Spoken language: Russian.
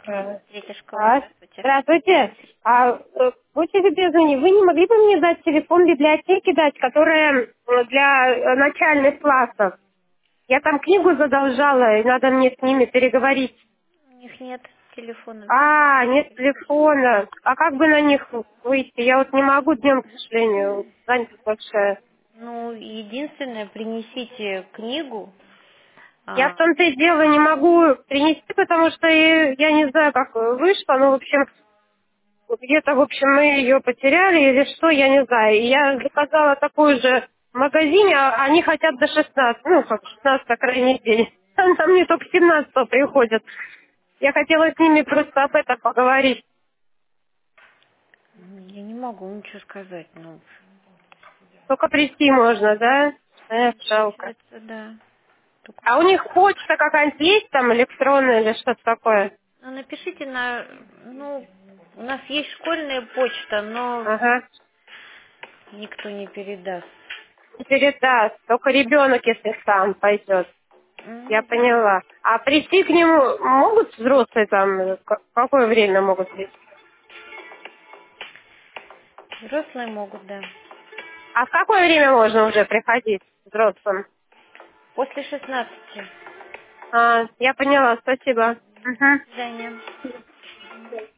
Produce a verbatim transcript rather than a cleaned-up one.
Э, Третья школа, Так. здравствуйте. Здравствуйте. А, э, будьте любезны, вы не могли бы мне дать телефон библиотеки дать, которая э, для э, начальных классов? Я там книгу задолжала, и надо мне с ними переговорить. У них нет телефона. А, нет телефона. А как бы на них выйти? Я вот не могу днем, к сожалению. Занятость большая. Ну, единственное, принесите книгу. Я в А, том-то и дело не могу принести, потому что и- я не знаю, как вышло. Ну, в общем, где-то, в общем, мы ее потеряли или что, я не знаю. И я заказала такую же в магазине, а они хотят до шестнадцати, ну, как шестнадцатого крайний день. Там мне только семнадцатого приходят. Я хотела с ними просто об этом поговорить. я не могу ничего сказать. Ну, Только прийти можно, да? Эх, жалко. получается, да. Только А у них почта какая-нибудь есть там, электронная или что-то такое? ну, напишите на... Ну, у нас есть школьная почта, но Ага. никто не передаст. Передаст. Только ребенок, если сам пойдет. Я М, да. поняла. А прийти к нему могут взрослые там? э, к- В какое время могут прийти? Взрослые могут, да. А в какое время можно уже приходить взрослым? После шестнадцати. А, я поняла, спасибо. Мгм. До свидания.